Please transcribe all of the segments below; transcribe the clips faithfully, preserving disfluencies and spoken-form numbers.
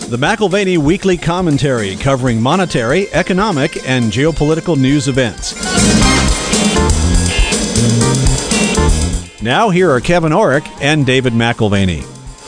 The McAlvany Weekly Commentary, covering monetary, economic, and geopolitical news events. Now here are Kevin Orrick and David McAlvany.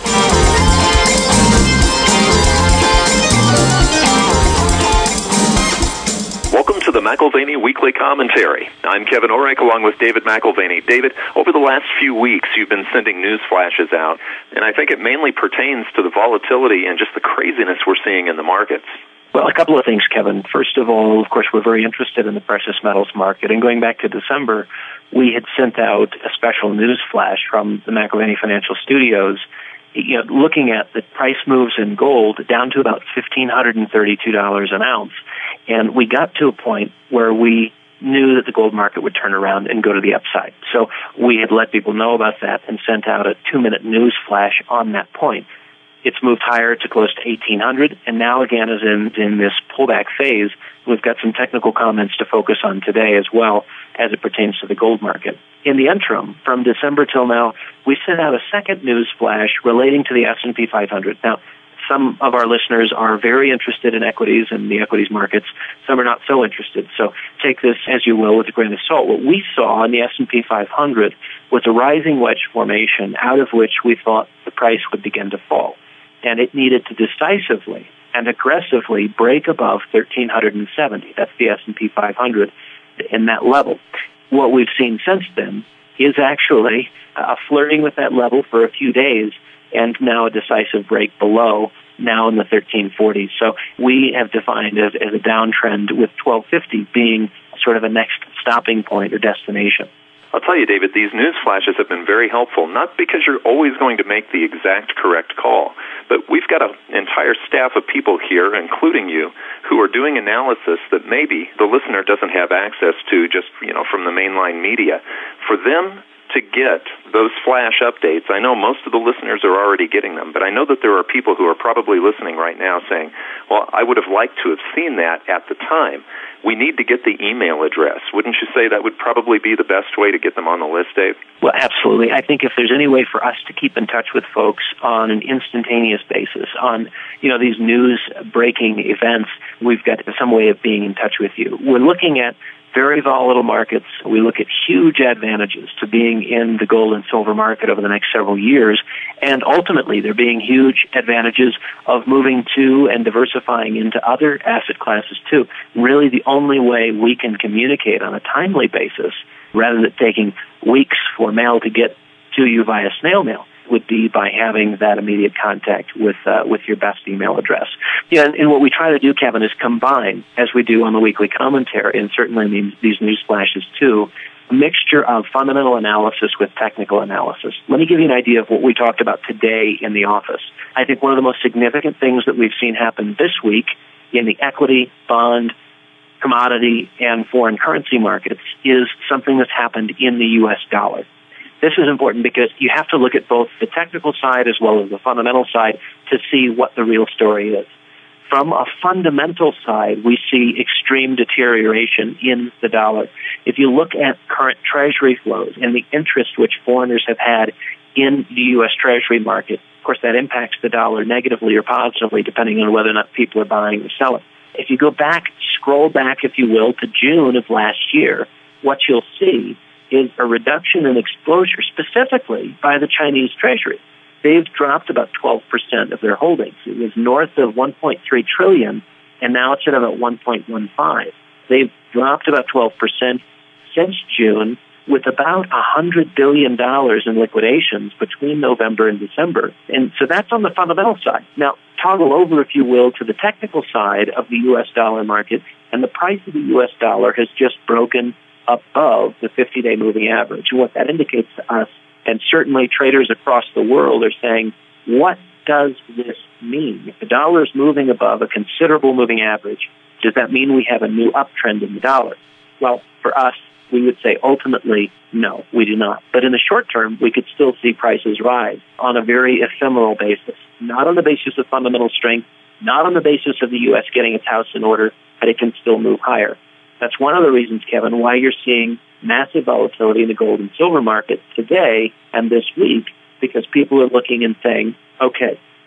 Welcome to the McAlvany Weekly Commentary. I'm Kevin Orrick along with David McAlvany. David, over the last few weeks you've been sending news flashes out, and I think it mainly pertains to the volatility and just the craziness we're seeing in the markets. Well, a couple of things, Kevin. First of all, of course, we're very interested in the precious metals market, and going back to December, we had sent out a special news flash from the McAlvany Financial Studios, you know, looking at the price moves in gold down to about one thousand five hundred thirty-two dollars an ounce. And we got to a point where we knew that the gold market would turn around and go to the upside. So we had let people know about that and sent out a two-minute news flash on that point. It's moved higher to close to eighteen hundred, and now again is in, in this pullback phase. We've got some technical comments to focus on today as well as it pertains to the gold market. In the interim, from December till now, we sent out a second news flash relating to the S and P five hundred. Now, some of our listeners are very interested in equities and the equities markets. Some are not so interested. So take this as you will with a grain of salt. What we saw in the S and P five hundred was a rising wedge formation out of which we thought the price would begin to fall. And it needed to decisively and aggressively break above one thousand three hundred seventy. That's the S and P five hundred in that level. What we've seen since then is actually uh, flirting with that level for a few days, and now a decisive break below, now in the thirteen forties. So we have defined it as a downtrend, with twelve fifty being sort of a next stopping point or destination. I'll tell you, David, these news flashes have been very helpful, not because you're always going to make the exact correct call, but we've got an entire staff of people here, including you, who are doing analysis that maybe the listener doesn't have access to just, you know, from the mainline media. For them to get those flash updates, I know most of the listeners are already getting them, but I know that there are people who are probably listening right now saying, well, I would have liked to have seen that at the time. We need to get the email address. Wouldn't you say that would probably be the best way to get them on the list, Dave? Well, absolutely. I think if there's any way for us to keep in touch with folks on an instantaneous basis, on, you know, these news breaking events, we've got some way of being in touch with you. We're looking at very volatile markets. We look at huge advantages to being in the gold and silver market over the next several years. And ultimately, there being huge advantages of moving to and diversifying into other asset classes too. Really the only way we can communicate on a timely basis, rather than taking weeks for mail to get to you via snail mail, would be by having that immediate contact with uh, with your best email address. Yeah, and, and what we try to do, Kevin, is combine, as we do on the weekly commentary, and certainly in these, these news flashes too, a mixture of fundamental analysis with technical analysis. Let me give you an idea of what we talked about today in the office. I think one of the most significant things that we've seen happen this week in the equity, bond, commodity, and foreign currency markets is something that's happened in the U S dollar. This is important because you have to look at both the technical side as well as the fundamental side to see what the real story is. From a fundamental side, we see extreme deterioration in the dollar. If you look at current Treasury flows and the interest which foreigners have had in the U S Treasury market, of course that impacts the dollar negatively or positively depending on whether or not people are buying or selling. If you go back, scroll back, if you will, to June of last year, what you'll see is a reduction in exposure specifically by the Chinese Treasury. They've dropped about twelve percent of their holdings. It was north of one point three trillion dollars, and now it's at about one point one five. They've dropped about twelve percent since June, with about one hundred billion dollars in liquidations between November and December. And so that's on the fundamental side. Now, toggle over, if you will, to the technical side of the U S dollar market, and the price of the U S dollar has just broken above the fifty-day moving average. And what that indicates to us, and certainly traders across the world are saying, what does this mean? If the dollar is moving above a considerable moving average, does that mean we have a new uptrend in the dollar? Well, for us, we would say ultimately, no, we do not. But in the short term, we could still see prices rise on a very ephemeral basis, not on the basis of fundamental strength, not on the basis of the U S getting its house in order, but it can still move higher. That's one of the reasons, Kevin, why you're seeing massive volatility in the gold and silver market today and this week, because people are looking and saying, okay,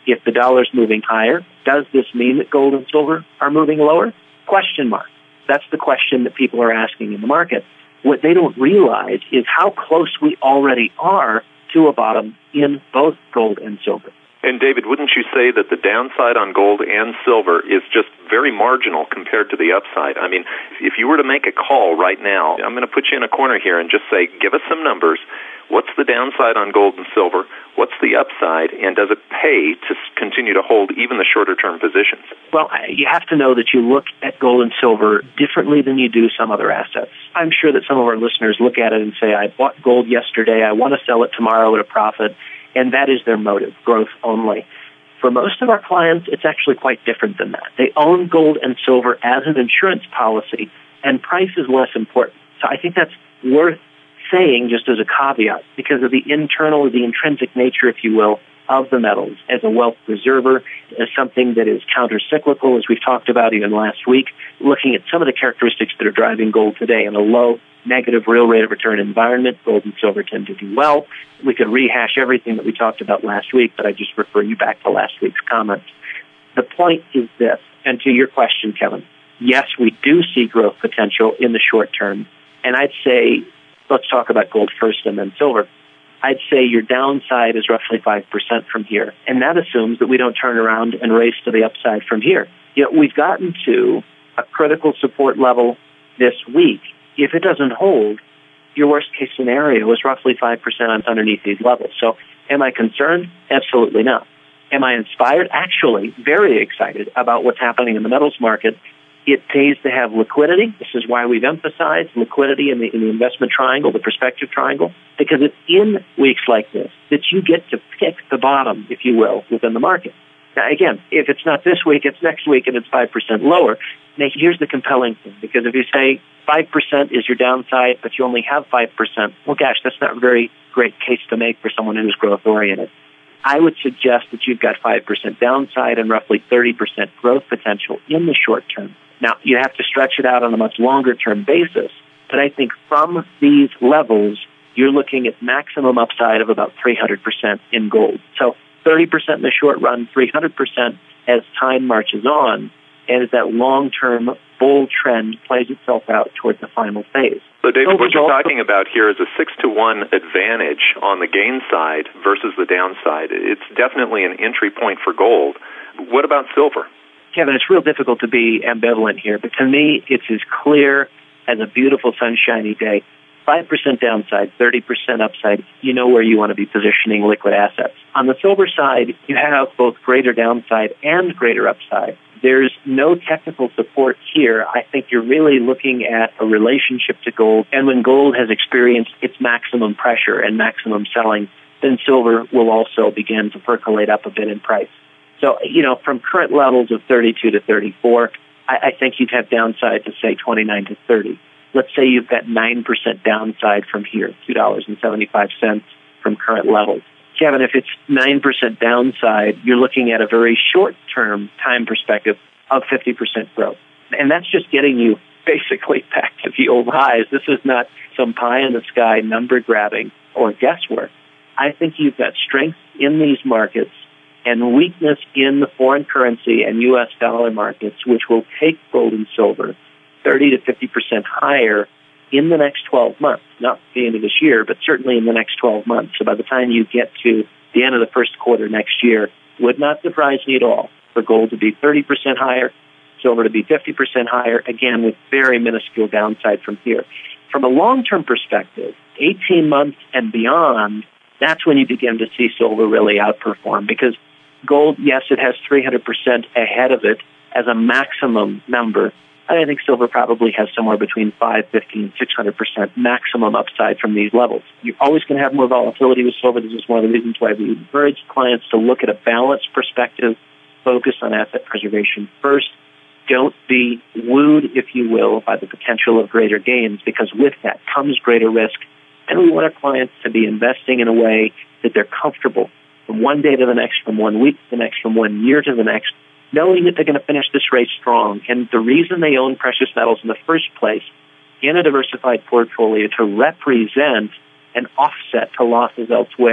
If the dollar's moving higher, does this mean that gold and silver are moving lower? Question mark. That's the question that people are asking in the market. What they don't realize is how close we already are to a bottom in both gold and silver. And David, wouldn't you say that the downside on gold and silver is just very marginal compared to the upside? I mean, if you were to make a call right now, I'm going to put you in a corner here and just say, give us some numbers. What's the downside on gold and silver? What's the upside? And does it pay to continue to hold even the shorter-term positions? Well, you have to know that you look at gold and silver differently than you do some other assets. I'm sure that some of our listeners look at it and say, I bought gold yesterday, I want to sell it tomorrow at a profit, and that is their motive, growth only. For most of our clients, it's actually quite different than that. They own gold and silver as an insurance policy, and price is less important. So I think that's worth saying just as a caveat because of the internal, the intrinsic nature, if you will, of the metals as a wealth preserver, as something that is counter-cyclical, as we've talked about even last week, looking at some of the characteristics that are driving gold today in a low negative real rate of return environment. Gold and silver tend to do well. We could rehash everything that we talked about last week, but I just refer you back to last week's comments. The point is this, and to your question, Kevin, yes, we do see growth potential in the short term, and I'd say, let's talk about gold first and then silver. I'd say your downside is roughly five percent from here, and that assumes that we don't turn around and race to the upside from here. You know, we've gotten to a critical support level this week. If it doesn't hold, your worst-case scenario is roughly five percent underneath these levels. So am I concerned? Absolutely not. Am I inspired? Actually, very excited about what's happening in the metals market. It pays to have liquidity. This is why we've emphasized liquidity in the, in the investment triangle, the perspective triangle, because it's in weeks like this that you get to pick the bottom, if you will, within the market. Now, again, if it's not this week, it's next week, and it's five percent lower. Now, here's the compelling thing, because if you say five percent is your downside, but you only have five percent, well, gosh, that's not a very great case to make for someone who's growth-oriented. I would suggest that you've got five percent downside and roughly thirty percent growth potential in the short term. Now, you have to stretch it out on a much longer-term basis, but I think from these levels, you're looking at maximum upside of about three hundred percent in gold. So thirty percent in the short run, three hundred percent as time marches on, and as that long-term bull trend plays itself out towards the final phase. So, David, what you're talking about here is a six to one advantage on the gain side versus the downside. It's definitely an entry point for gold. What about silver? Kevin, it's real difficult to be ambivalent here, but to me, it's as clear as a beautiful sunshiny day. five percent downside, thirty percent upside, you know where you want to be positioning liquid assets. On the silver side, you have both greater downside and greater upside. There's no technical support here. I think you're really looking at a relationship to gold, and when gold has experienced its maximum pressure and maximum selling, then silver will also begin to percolate up a bit in price. So, you know, from current levels of thirty-two to thirty-four, I, I think you'd have downside to, say, twenty-nine to thirty. Let's say you've got nine percent downside from here, two dollars and seventy-five cents from current levels. Kevin, if it's nine percent downside, you're looking at a very short-term time perspective of fifty percent growth. And that's just getting you basically back to the old highs. This is not some pie-in-the-sky number grabbing or guesswork. I think you've got strength in these markets and weakness in the foreign currency and U S dollar markets, which will take gold and silver thirty to fifty percent higher in the next twelve months, not the end of this year, but certainly in the next twelve months. So by the time you get to the end of the first quarter next year, would not surprise me at all for gold to be thirty percent higher, silver to be fifty percent higher, again, with very minuscule downside from here. From a long-term perspective, eighteen months and beyond, that's when you begin to see silver really outperform, because gold, yes, it has three hundred percent ahead of it as a maximum number. I think silver probably has somewhere between five, fifteen, six hundred percent maximum upside from these levels. You're always going to have more volatility with silver. This is one of the reasons why we encourage clients to look at a balanced perspective, focus on asset preservation first. Don't be wooed, if you will, by the potential of greater gains, because with that comes greater risk. And we want our clients to be investing in a way that they're comfortable from one day to the next, from one week to the next, from one year to the next, knowing that they're going to finish this race strong. And the reason they own precious metals in the first place in a diversified portfolio to represent an offset to losses elsewhere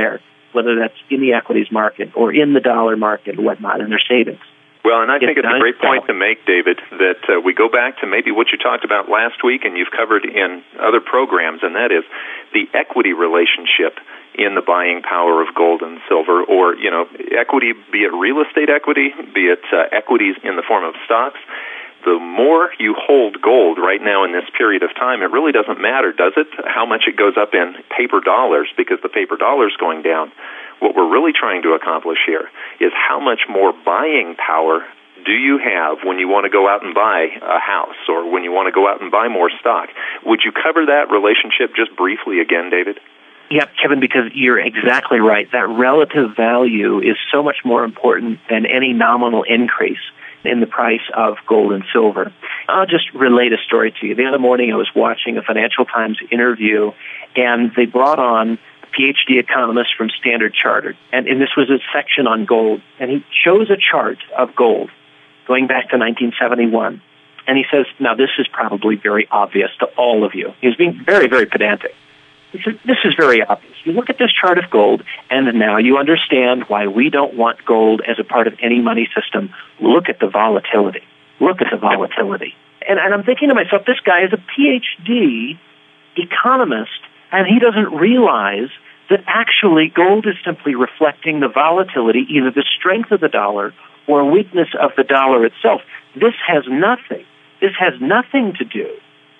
whether that's in the equities market or in the dollar market or whatnot, in their savings. Well, and I think It it's a does great point help. to make, David, that uh, we go back to maybe what you talked about last week and you've covered in other programs, and that is the equity relationship in the buying power of gold and silver, or, you know, equity, be it real estate equity, be it uh, equities in the form of stocks. The more you hold gold right now in this period of time, it really doesn't matter, does it, how much it goes up in paper dollars, because the paper dollar is going down. What we're really trying to accomplish here is how much more buying power do you have when you want to go out and buy a house or when you want to go out and buy more stock? Would you cover that relationship just briefly again, David? Yeah, Kevin, because you're exactly right. That relative value is so much more important than any nominal increase in the price of gold and silver. I'll just relate a story to you. The other morning I was watching a Financial Times interview, and they brought on a P H D economist from Standard Chartered, and, and this was a section on gold, and he shows a chart of gold going back to nineteen seventy-one. And he says, now this is probably very obvious to all of you. He was being very, very pedantic. He said, this is very obvious. You look at this chart of gold, and now you understand why we don't want gold as a part of any money system. Look at the volatility. Look at the volatility. And, and I'm thinking to myself, this guy is a P H D economist, and he doesn't realize that actually gold is simply reflecting the volatility, either the strength of the dollar or weakness of the dollar itself. This has nothing. This has nothing to do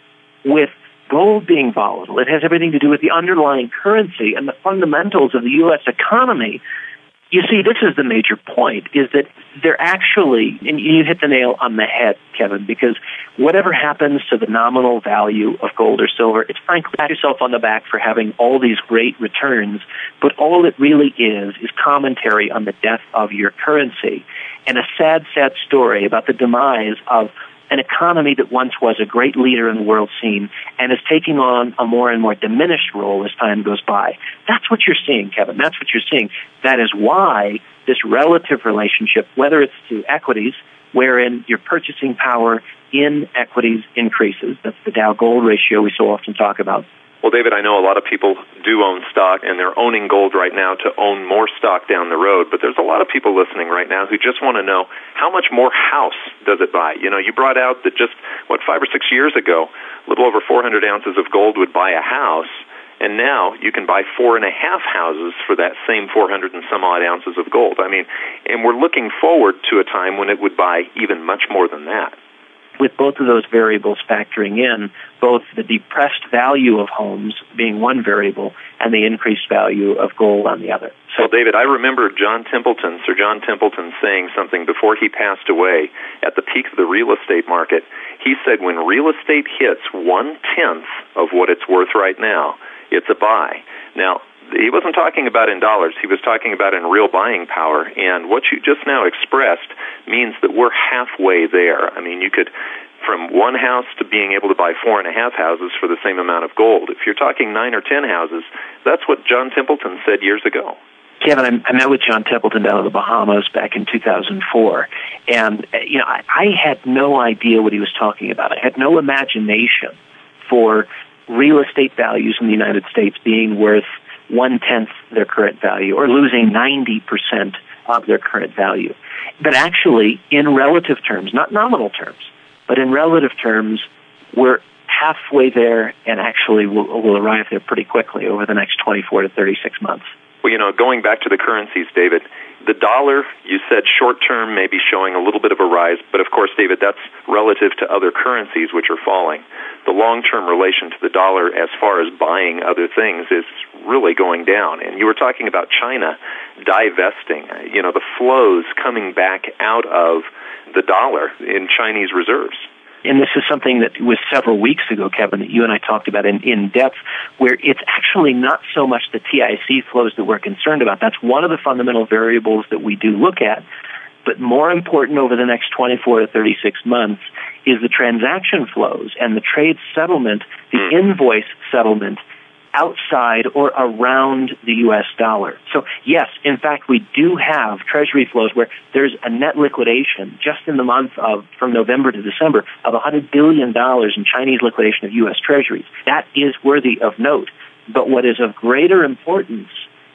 with gold being volatile. It has everything to do with the underlying currency and the fundamentals of the U S economy. You see, this is the major point, is that they're actually, and you hit the nail on the head, Kevin, because whatever happens to the nominal value of gold or silver, it's frankly pat yourself on the back for having all these great returns, but all it really is is commentary on the death of your currency and a sad, sad story about the demise of an economy that once was a great leader in the world scene and is taking on a more and more diminished role as time goes by. That's what you're seeing, Kevin. That's what you're seeing. That is why this relative relationship, whether it's to equities, wherein your purchasing power in equities increases, that's the Dow Gold ratio we so often talk about. Well, David, I know a lot of people do own stock, and they're owning gold right now to own more stock down the road, but there's a lot of people listening right now who just want to know how much more house does it buy? You know, you brought out that just, what, five or six years ago, a little over four hundred ounces of gold would buy a house, and now you can buy four and a half houses for that same four hundred and some odd ounces of gold. I mean, and we're looking forward to a time when it would buy even much more than that. With both of those variables factoring in, both the depressed value of homes being one variable and the increased value of gold on the other. So, well, David, I remember John Templeton, Sir John Templeton, saying something before he passed away at the peak of the real estate market. He said when real estate hits one-tenth of what it's worth right now, it's a buy. Now, he wasn't talking about in dollars. He was talking about in real buying power. And what you just now expressed means that we're halfway there. I mean, you could, from one house to being able to buy four and a half houses for the same amount of gold. If you're talking nine or ten houses, that's what John Templeton said years ago. Kevin, I, I met with John Templeton down in the Bahamas back in two thousand four, and you know, I, I had no idea what he was talking about. I had no imagination for real estate values in the United States being worth one-tenth their current value or losing ninety percent of their current value. But actually, in relative terms, not nominal terms, but in relative terms, we're halfway there and actually we'll, we'll arrive there pretty quickly over the next twenty-four to thirty-six months. Well, you know, going back to the currencies, David, the dollar, you said short-term may be showing a little bit of a rise, but of course, David, that's relative to other currencies which are falling. The long-term relation to the dollar as far as buying other things is really going down. And you were talking about China divesting, you know, the flows coming back out of the dollar in Chinese reserves. And this is something that was several weeks ago, Kevin, that you and I talked about in, in depth, where it's actually not so much the T I C flows that we're concerned about. That's one of the fundamental variables that we do look at. But more important over the next twenty-four to thirty-six months is the transaction flows and the trade settlement, the invoice settlement outside or around the U S dollar. So, yes, in fact, we do have Treasury flows where there's a net liquidation just in the month of, from November to December, of one hundred billion dollars in Chinese liquidation of U S Treasuries. That is worthy of note. But what is of greater importance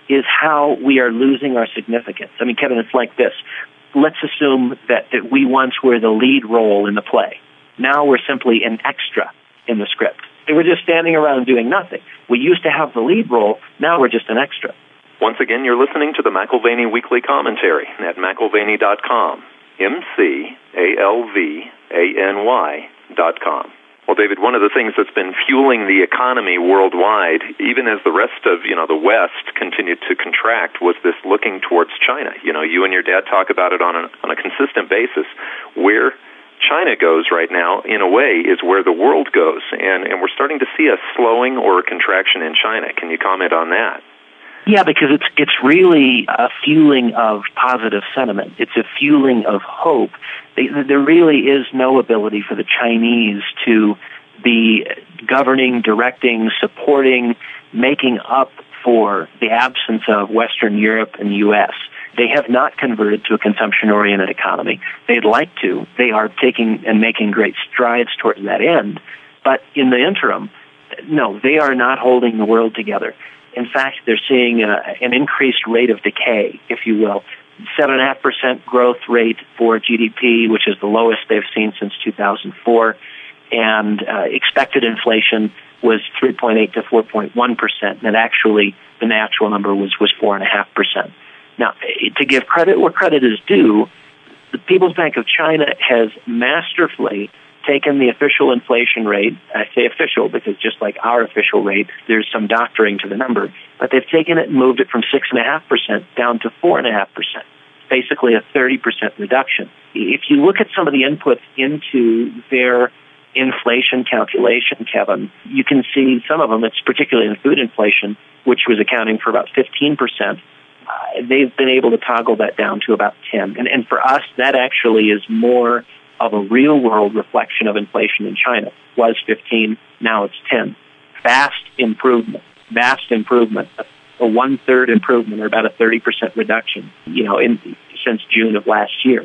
is how we are losing our significance. I mean, Kevin, it's like this. Let's assume that, that we once were the lead role in the play. Now we're simply an extra in the script. And we're just standing around doing nothing. We used to have the lead role. Now we're just an extra. Once again, you're listening to the McAlvany Weekly Commentary at McAlvany dot com. M C A L V A N Y dot com. Well, David, one of the things that's been fueling the economy worldwide, even as the rest of, you know, the West continued to contract, was this looking towards China. You know, you and your dad talk about it on a, on a consistent basis. Where China goes right now, in a way, is where the world goes. And, and we're starting to see a slowing or a contraction in China. Can you comment on that? Yeah, because it's it's really a fueling of positive sentiment. It's a fueling of hope. There really is no ability for the Chinese to be governing, directing, supporting, making up for the absence of Western Europe and the U S. They have not converted to a consumption-oriented economy. They'd like to. They are taking and making great strides towards that end. But in the interim, no, they are not holding the world together. In fact, they're seeing a, an increased rate of decay, if you will. seven point five percent growth rate for G D P, which is the lowest they've seen since two thousand four. And uh, expected inflation was three point eight to four point one percent. And actually, the natural number was, was four point five percent. Now, to give credit where credit is due, the People's Bank of China has masterfully taken the official inflation rate. I say official because just like our official rate, there's some doctoring to the number. But they've taken it and moved it from six point five percent down to four point five percent. Basically a thirty percent reduction. If you look at some of the inputs into their inflation calculation, Kevin, you can see some of them, it's particularly in food inflation, which was accounting for about fifteen percent. Uh, they've been able to toggle that down to about ten. And, and for us, that actually is more of a real-world reflection of inflation in China. It was fifteen, now it's ten. Vast improvement, vast improvement, a, a one-third improvement, or about a thirty percent reduction, you know, in, since June of last year.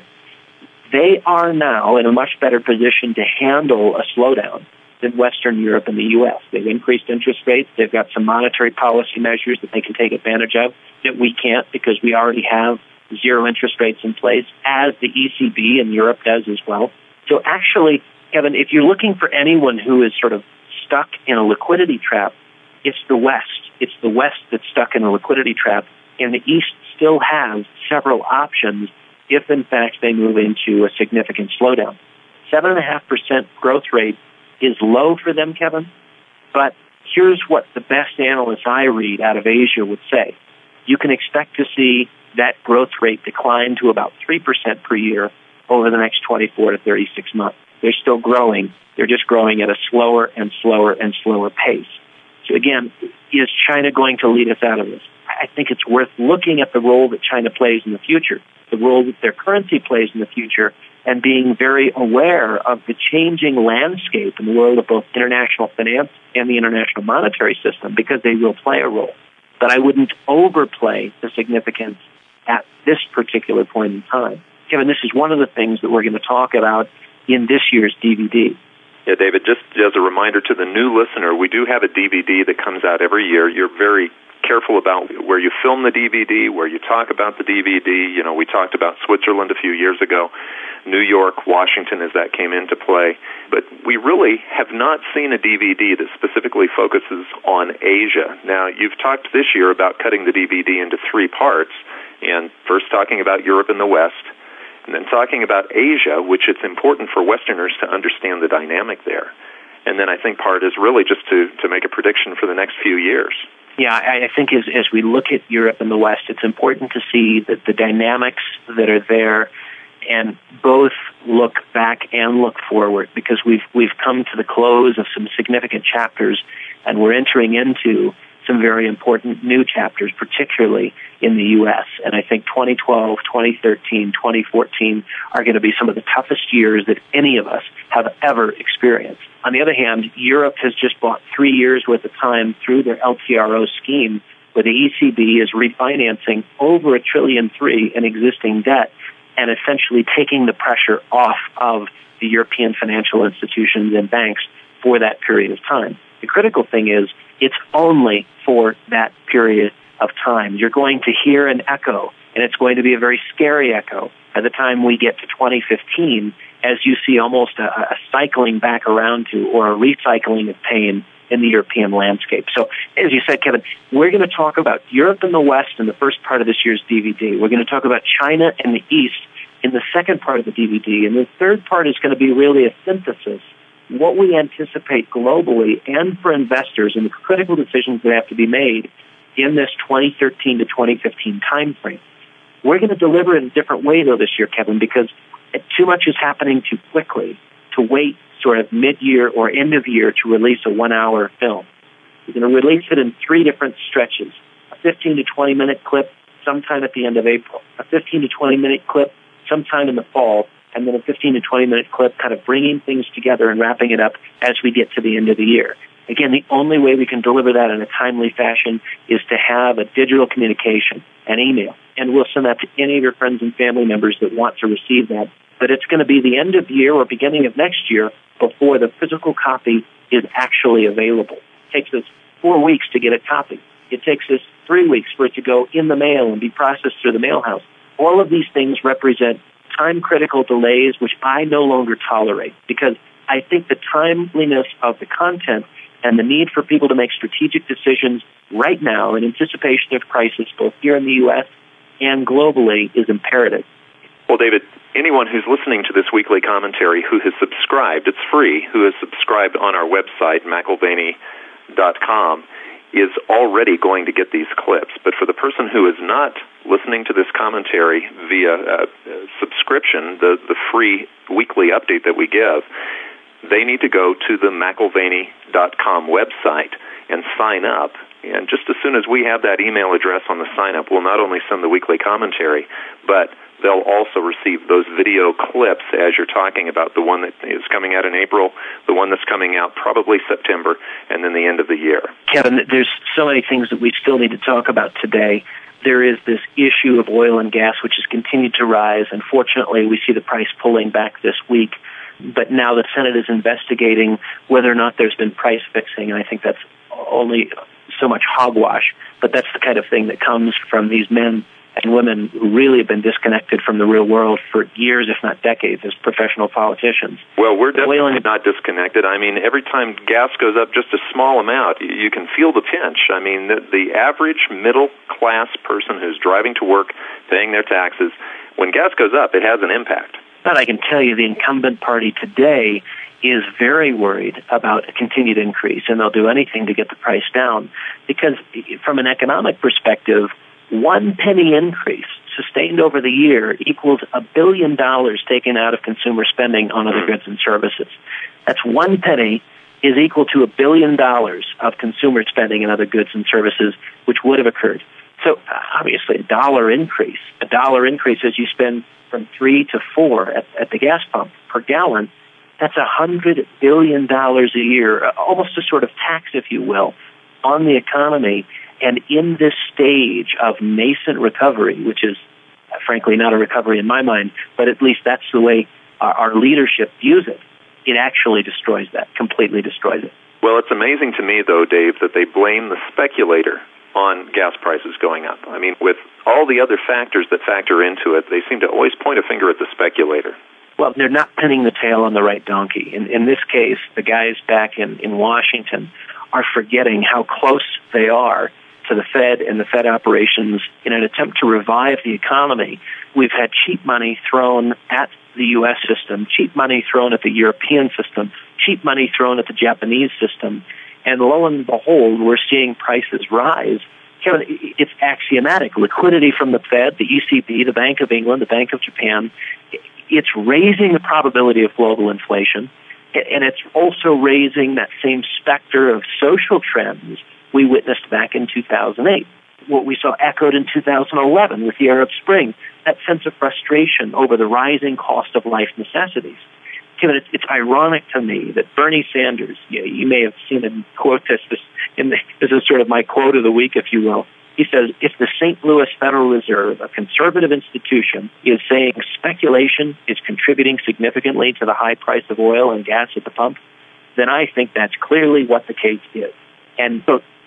They are now in a much better position to handle a slowdown than Western Europe and the U S. They've increased interest rates. They've got some monetary policy measures that they can take advantage of that we can't because we already have zero interest rates in place, as the E C B in Europe does as well. So actually, Kevin, if you're looking for anyone who is sort of stuck in a liquidity trap, it's the West. It's the West that's stuck in a liquidity trap, and the East still has several options if, in fact, they move into a significant slowdown. seven point five percent growth rate is low for them, Kevin, but here's what the best analysts I read out of Asia would say. You can expect to see that growth rate decline to about three percent per year over the next twenty-four to thirty-six months. They're still growing. They're just growing at a slower and slower and slower pace. So again, is China going to lead us out of this? I think it's worth looking at the role that China plays in the future, the role that their currency plays in the future, and being very aware of the changing landscape in the world of both international finance and the international monetary system, because they will play a role. But I wouldn't overplay the significance at this particular point in time. Kevin, this is one of the things that we're going to talk about in this year's D V D. Yeah, David, just as a reminder to the new listener, we do have a D V D that comes out every year. You're very careful about where you film the D V D, where you talk about the D V D. You know, we talked about Switzerland a few years ago, New York, Washington as that came into play. But we really have not seen a D V D that specifically focuses on Asia. Now, you've talked this year about cutting the D V D into three parts, and first talking about Europe and the West, and then talking about Asia, which it's important for Westerners to understand the dynamic there. And then I think part is really just to, to make a prediction for the next few years. Yeah, I think as, as we look at Europe and the West, it's important to see that the dynamics that are there and both look back and look forward, because we've we've come to the close of some significant chapters, and we're entering into some very important new chapters, particularly in the U S. And I think twenty twelve, twenty thirteen, twenty fourteen are going to be some of the toughest years that any of us have ever experienced. On the other hand, Europe has just bought three years worth of time through their L T R O scheme, where the E C B is refinancing over a trillion three in existing debt and essentially taking the pressure off of the European financial institutions and banks for that period of time. The critical thing is it's only for that period of time. You're going to hear an echo, and it's going to be a very scary echo by the time we get to twenty fifteen, as you see almost a, a cycling back around to, or a recycling of pain in the European landscape. So, as you said, Kevin, we're going to talk about Europe and the West in the first part of this year's D V D. We're going to talk about China and the East in the second part of the D V D. And the third part is going to be really a synthesis, what we anticipate globally and for investors and the critical decisions that have to be made in this twenty thirteen to twenty fifteen time frame. We're going to deliver it in a different way, though, this year, Kevin, because too much is happening too quickly to wait sort of mid-year or end-of-year to release a one-hour film. We're going to release it in three different stretches, a fifteen to twenty-minute clip sometime at the end of April, a fifteen to twenty-minute clip sometime in the fall, and then a fifteen to twenty-minute clip kind of bringing things together and wrapping it up as we get to the end of the year. Again, the only way we can deliver that in a timely fashion is to have a digital communication, an email, and we'll send that to any of your friends and family members that want to receive that. But it's going to be the end of year or beginning of next year before the physical copy is actually available. It takes us four weeks to get a copy. It takes us three weeks for it to go in the mail and be processed through the mail house. All of these things represent time-critical delays, which I no longer tolerate, because I think the timeliness of the content and the need for people to make strategic decisions right now in anticipation of crisis, both here in the U S and globally, is imperative. Well, David, anyone who's listening to this weekly commentary who has subscribed, it's free, who has subscribed on our website, McIlvaney dot com, is already going to get these clips. But for the person who is not listening to this commentary via uh, subscription, the, the free weekly update that we give, they need to go to the McIlvaney dot com website and sign up. And just as soon as we have that email address on the sign-up, we'll not only send the weekly commentary, but they'll also receive those video clips as you're talking about, the one that is coming out in April, the one that's coming out probably September, and then the end of the year. Kevin, there's so many things that we still need to talk about today. There is this issue of oil and gas, which has continued to rise. Unfortunately, we see the price pulling back this week. But now the Senate is investigating whether or not there's been price fixing, and I think that's only so much hogwash. But that's the kind of thing that comes from these men and women who really have been disconnected from the real world for years, if not decades, as professional politicians. Well, we're definitely not disconnected. I mean, every time gas goes up just a small amount, you can feel the pinch. I mean, the, the average middle-class person who's driving to work, paying their taxes, when gas goes up, it has an impact. But I can tell you the incumbent party today is very worried about a continued increase, and they'll do anything to get the price down. Because from an economic perspective, one penny increase sustained over the year equals a billion dollars taken out of consumer spending on other goods and services. That's one penny is equal to a billion dollars of consumer spending in other goods and services, which would have occurred. So obviously a dollar increase, a dollar increase as you spend from three to four at, at the gas pump per gallon, that's a hundred billion dollars a year, almost a sort of tax, if you will, on the economy. And in this stage of nascent recovery, which is frankly not a recovery in my mind, but at least that's the way our, our leadership views it, it actually destroys that, completely destroys it. Well, it's amazing to me, though, Dave, that they blame the speculator on gas prices going up. I mean, with all the other factors that factor into it, they seem to always point a finger at the speculator. Well, they're not pinning the tail on the right donkey. In, in this case, the guys back in, in Washington are forgetting how close they are to the Fed and the Fed operations in an attempt to revive the economy. We've had cheap money thrown at the U S system, cheap money thrown at the European system, cheap money thrown at the Japanese system, and lo and behold, we're seeing prices rise. Kevin, it's axiomatic. Liquidity from the Fed, the E C B, the Bank of England, the Bank of Japan, it's raising the probability of global inflation, and it's also raising that same specter of social trends we witnessed back in two thousand eight. What we saw echoed in two thousand eleven with the Arab Spring, that sense of frustration over the rising cost of life necessities. Kevin, it's, it's ironic to me that Bernie Sanders, you, you may have seen him quote this, this, in the, this is sort of my quote of the week, if you will. He says, if the Saint Louis Federal Reserve, a conservative institution, is saying speculation is contributing significantly to the high price of oil and gas at the pump, then I think that's clearly what the case is. And so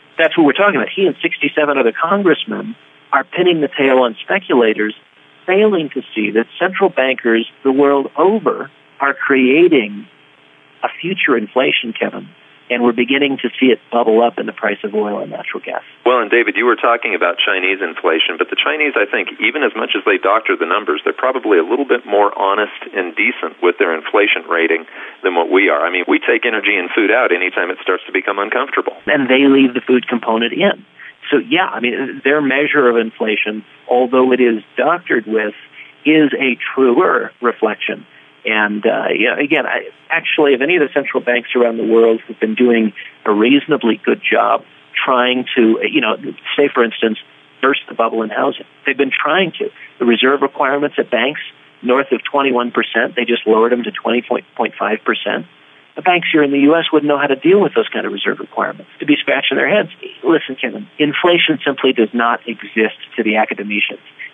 that's what we're talking about. He and sixty-seven other congressmen are pinning the tail on speculators, failing to see that central bankers the world over are creating a future inflation, Kevin, and we're beginning to see it bubble up in the price of oil and natural gas. Well, and David, you were talking about Chinese inflation, but the Chinese, I think, even as much as they doctor the numbers, they're probably a little bit more honest and decent with their inflation rating than what we are. I mean, we take energy and food out anytime it starts to become uncomfortable. And they leave the food component in. So, yeah, I mean, their measure of inflation, although it is doctored with, is a truer reflection. And, uh, yeah, again, I, actually, if any of the central banks around the world have been doing a reasonably good job trying to, you know, say, for instance, burst the bubble in housing. They've been trying to. The reserve requirements at banks, north of twenty-one percent, they just lowered them to twenty point five percent. The banks here in the U S wouldn't know how to deal with those kind of reserve requirements. To be scratching their heads. Listen, Kevin, inflation simply does not exist to the academicians.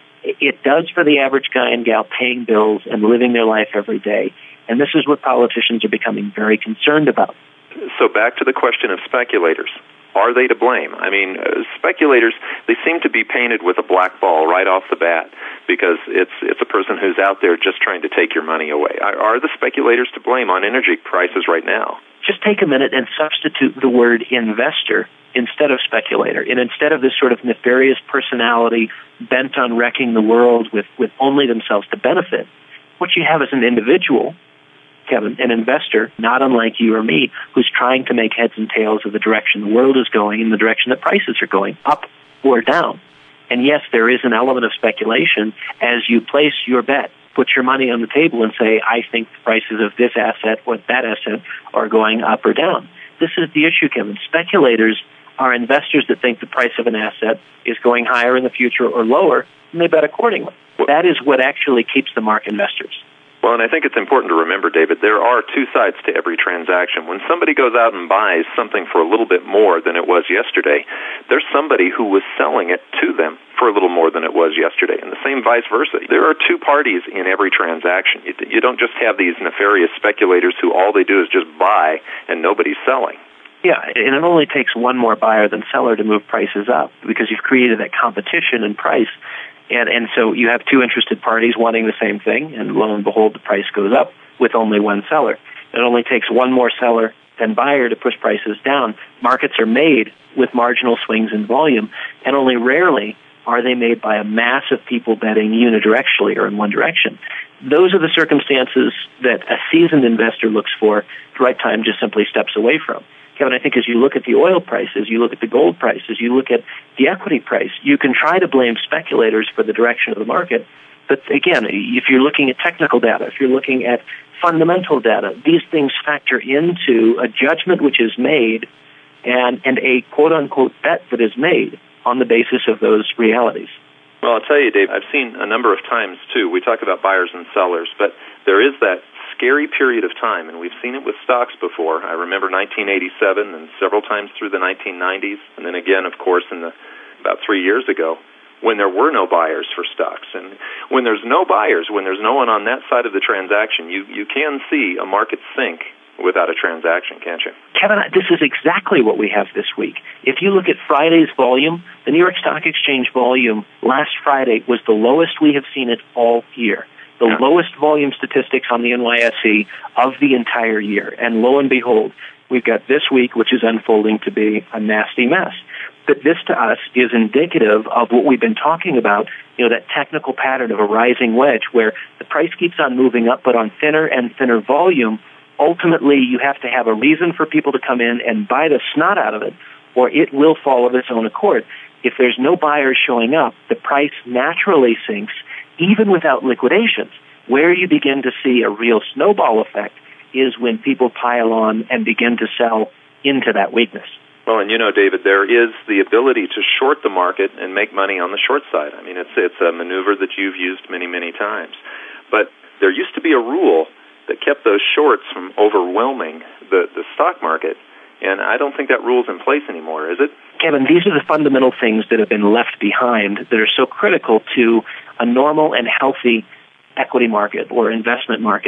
It does for the average guy and gal paying bills and living their life every day. And this is what politicians are becoming very concerned about. So back to the question of speculators. Are they to blame? I mean, uh, speculators, they seem to be painted with a black ball right off the bat because it's it's a person who's out there just trying to take your money away. Are, are the speculators to blame on energy prices right now? Just take a minute and substitute the word investor instead of speculator. And instead of this sort of nefarious personality bent on wrecking the world with, with only themselves to benefit, what you have is an individual, Kevin, an investor, not unlike you or me, who's trying to make heads and tails of the direction the world is going and the direction that prices are going, up or down. And yes, there is an element of speculation as you place your bet. Put your money on the table and say, I think the prices of this asset or that asset are going up or down. This is the issue, Kevin. Speculators are investors that think the price of an asset is going higher in the future or lower, and they bet accordingly. That is what actually keeps them market investors. Well, and I think it's important to remember, David, there are two sides to every transaction. When somebody goes out and buys something for a little bit more than it was yesterday, there's somebody who was selling it to them for a little more than it was yesterday, and the same vice versa. There are two parties in every transaction. You, you don't just have these nefarious speculators who all they do is just buy and nobody's selling. Yeah, and it only takes one more buyer than seller to move prices up because you've created that competition in price. And and so you have two interested parties wanting the same thing, and lo and behold, the price goes up with only one seller. It only takes one more seller than buyer to push prices down. Markets are made with marginal swings in volume, and only rarely are they made by a mass of people betting unidirectionally or in one direction. Those are the circumstances that a seasoned investor looks for. The right time just simply steps away from. Kevin, I think as you look at the oil prices, you look at the gold prices, you look at the equity price, you can try to blame speculators for the direction of the market. But again, if you're looking at technical data, if you're looking at fundamental data, these things factor into a judgment which is made and, and a quote-unquote bet that is made on the basis of those realities. Well, I'll tell you, Dave, I've seen a number of times, too. We talk about buyers and sellers, but there is that scary period of time, and we've seen it with stocks before. I remember nineteen eighty-seven and several times through the nineteen nineties, and then again, of course, in the about three years ago, when there were no buyers for stocks. And when there's no buyers, when there's no one on that side of the transaction, you, you can see a market sink without a transaction, can't you? Kevin, this is exactly what we have this week. If you look at Friday's volume, the New York Stock Exchange volume last Friday was the lowest we have seen it all year. The yeah. lowest volume statistics on the N Y S E of the entire year. And lo and behold, we've got this week, which is unfolding to be a nasty mess. But this to us is indicative of what we've been talking about, you know, that technical pattern of a rising wedge where the price keeps on moving up, but on thinner and thinner volume. Ultimately, you have to have a reason for people to come in and buy the snot out of it, or it will fall of its own accord. If there's no buyers showing up, the price naturally sinks, even without liquidations. Where you begin to see a real snowball effect is when people pile on and begin to sell into that weakness. Well, and you know, David, there is the ability to short the market and make money on the short side. I mean, it's it's a maneuver that you've used many, many times. But there used to be a rule that kept those shorts from overwhelming the, the stock market, and I don't think that rule's in place anymore, is it? Kevin, these are the fundamental things that have been left behind that are so critical to a normal and healthy equity market or investment market.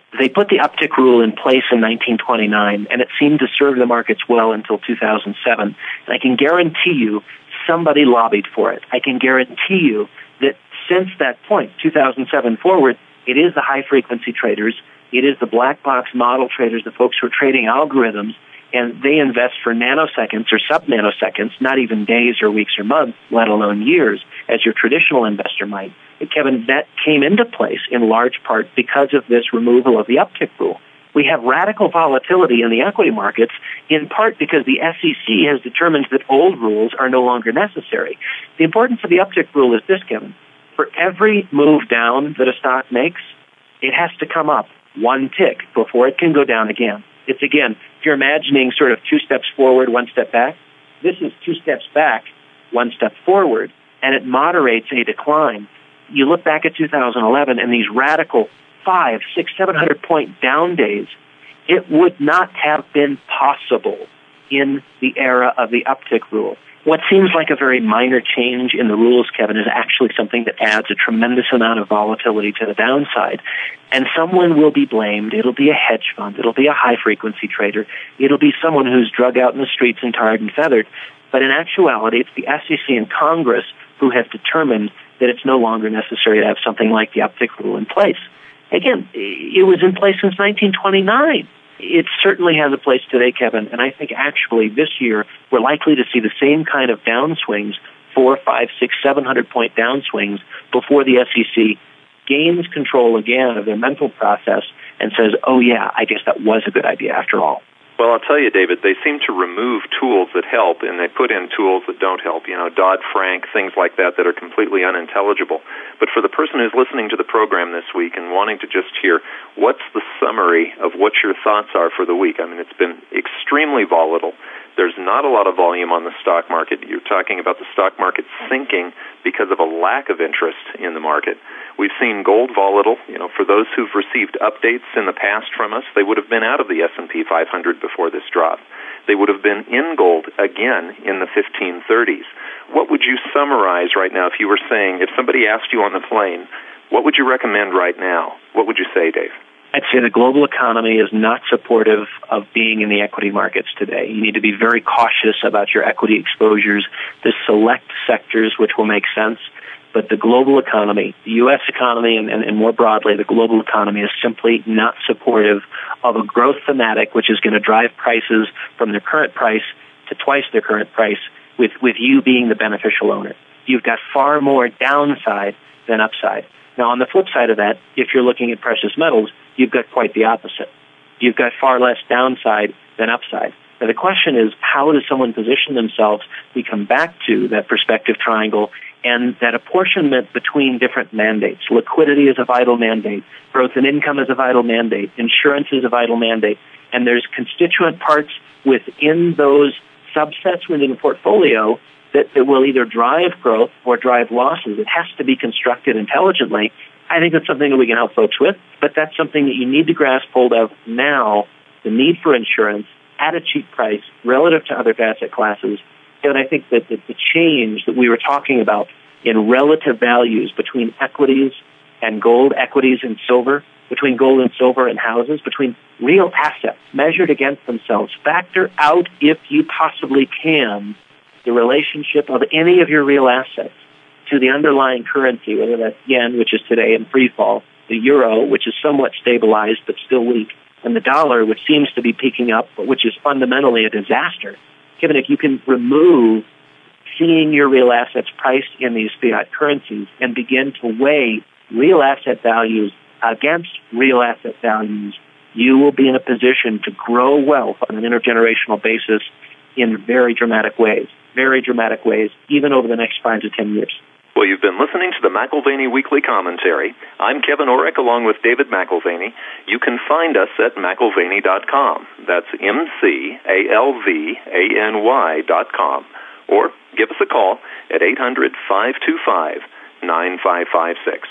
They put the uptick rule in place in nineteen twenty-nine, and it seemed to serve the markets well until two thousand seven. And I can guarantee you somebody lobbied for it. I can guarantee you that since that point, two thousand seven forward, it is the high-frequency traders, it is the black box model traders, the folks who are trading algorithms, and they invest for nanoseconds or sub-nanoseconds, not even days or weeks or months, let alone years, as your traditional investor might. And Kevin, that came into place in large part because of this removal of the uptick rule. We have radical volatility in the equity markets, in part because the S E C has determined that old rules are no longer necessary. The importance of the uptick rule is this, Kevin. For every move down that a stock makes, it has to come up one tick before it can go down again. It's, again, if you're imagining sort of two steps forward, one step back, this is two steps back, one step forward, and it moderates a decline. You look back at two thousand eleven and these radical five, six, seven hundred point down days, it would not have been possible in the era of the uptick rule. What seems like a very minor change in the rules, Kevin, is actually something that adds a tremendous amount of volatility to the downside. And someone will be blamed. It'll be a hedge fund. It'll be a high-frequency trader. It'll be someone who's drug out in the streets and tarred and feathered. But in actuality, it's the S E C and Congress who have determined that it's no longer necessary to have something like the uptick rule in place. Again, it was in place since nineteen twenty-nine. It certainly has a place today, Kevin, and I think actually this year we're likely to see the same kind of downswings, four, five, six, seven hundred point downswings before the S E C gains control again of their mental process and says, oh yeah, I guess that was a good idea after all. Well, I'll tell you, David, they seem to remove tools that help, and they put in tools that don't help, you know, Dodd-Frank, things like that that are completely unintelligible. But for the person who's listening to the program this week and wanting to just hear, what's the summary of what your thoughts are for the week? I mean, it's been extremely volatile. There's not a lot of volume on the stock market. You're talking about the stock market sinking because of a lack of interest in the market. We've seen gold volatile. You know, for those who've received updates in the past from us, they would have been out of the S and P five hundred before this drop. They would have been in gold again in the fifteen thirties. What would you summarize right now if you were saying, if somebody asked you on the plane, what would you recommend right now? What would you say, Dave? I'd say the global economy is not supportive of being in the equity markets today. You need to be very cautious about your equity exposures. There's select sectors which will make sense, but the global economy, the U S economy, and, and, and more broadly, the global economy is simply not supportive of a growth thematic which is going to drive prices from their current price to twice their current price with, with you being the beneficial owner. You've got far more downside than upside. Now, on the flip side of that, if you're looking at precious metals, you've got quite the opposite. You've got far less downside than upside. Now, the question is, how does someone position themselves to come back to that perspective triangle and that apportionment between different mandates? Liquidity is a vital mandate. Growth and income is a vital mandate. Insurance is a vital mandate. And there's constituent parts within those subsets within the portfolio that, that will either drive growth or drive losses. It has to be constructed intelligently. I think that's something that we can help folks with, but that's something that you need to grasp hold of now, the need for insurance at a cheap price relative to other asset classes. And I think that the, the change that we were talking about in relative values between equities and gold, equities and silver, between gold and silver and houses, between real assets measured against themselves, factor out, if you possibly can, the relationship of any of your real assets to the underlying currency, whether that's yen, which is today in free fall, the euro, which is somewhat stabilized but still weak, and the dollar, which seems to be peaking up, but which is fundamentally a disaster. Given if you can remove seeing your real assets priced in these fiat currencies and begin to weigh real asset values against real asset values, you will be in a position to grow wealth on an intergenerational basis in very dramatic ways, very dramatic ways, even over the next five to ten years. Well, you've been listening to the McAlvany Weekly Commentary. I'm Kevin Orrick along with David McAlvany. You can find us at McAlvany dot com. That's M C A L V A N Y dot com. Or give us a call at eight hundred, five two five, nine five five six.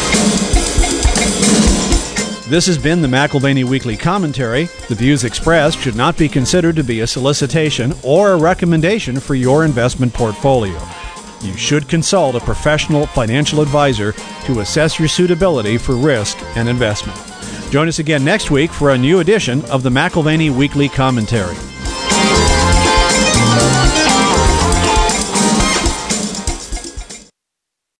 This has been the McAlvany Weekly Commentary. The views expressed should not be considered to be a solicitation or a recommendation for your investment portfolio. You should consult a professional financial advisor to assess your suitability for risk and investment. Join us again next week for a new edition of the McAlvany Weekly Commentary.